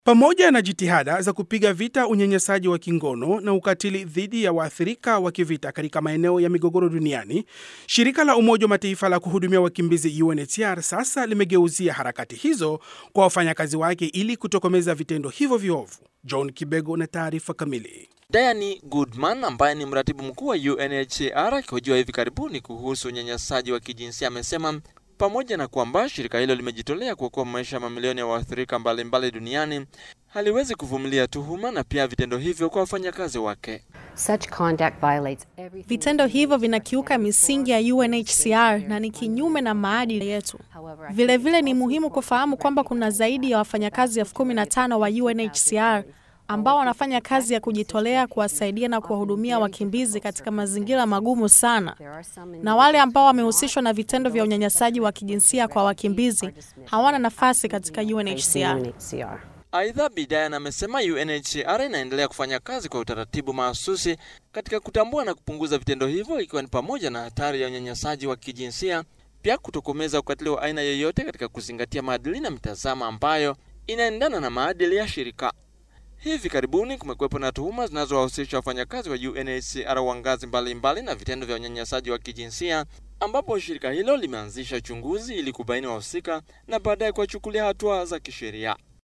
Pamoja na jitihada za kupiga vita unyanyasaji wa kingono na ukatili dhidi ya waathirika wa kivita katika maeneo ya migogoro duniani, shirika la Umoja wa Mataifa la kuhudumia wakimbizi UNHCR sasa limegeuzia harakati hizo kwa wafanyakazi wake ili kutokomeza vitendo hivyo viovu. John Kibego na taarifa kamili. Diane Goodman ambaye ni mratibu mkuu wa UNHCR akihojiwa hivi karibuni kuhusu unyanyasaji wa kijinsia amesema pamoja na kwamba shirika hilo limejitolea kuokoa maisha ya mamilioni ya waathirika mbalimbali duniani, haliwezi kuvumilia tuhuma na pia vitendo hivyo kwa wafanyakazi wake. Vitendo hivyo vinakiuka misingi ya UNHCR na ni kinyume na maadili yetu. Vilevile ni muhimu kufahamu kwamba kuna zaidi ya wafanyakazi 15,000 wa UNHCR ambao wanafanya kazi ya kujitolea kuwasaidia na kuwahudumia wakimbizi katika mazingira magumu sana. Na wale ambao wamehusishwa na vitendo vya unyanyasaji wa kijinsia kwa wakimbizi hawana nafasi katika UNHCR. Aidha, Diane amesema UNHCR inaendelea kufanya kazi kwa utaratibu mahsusi katika kutambua na kupunguza vitendo hivyo, ikiwa ni pamoja na hatari ya unyanyasaji wa kijinsia, pia kutokomeza ukatili wa aina yoyote katika kuzingatia maadili na mitazamo ambayo inaendana na maadili ya shirika. Hivi karibuni kumekuwepo na tuhuma zinazowahusisha wafanyakazi wa UNHCR wa ngazi mbalimbali na vitendo vya unyanyasaji wa kijinsia, ambapo shirika hilo limeanzisha uchunguzi ili kubaini wahusika na baadaye kuwachukulia hatua za kisheria.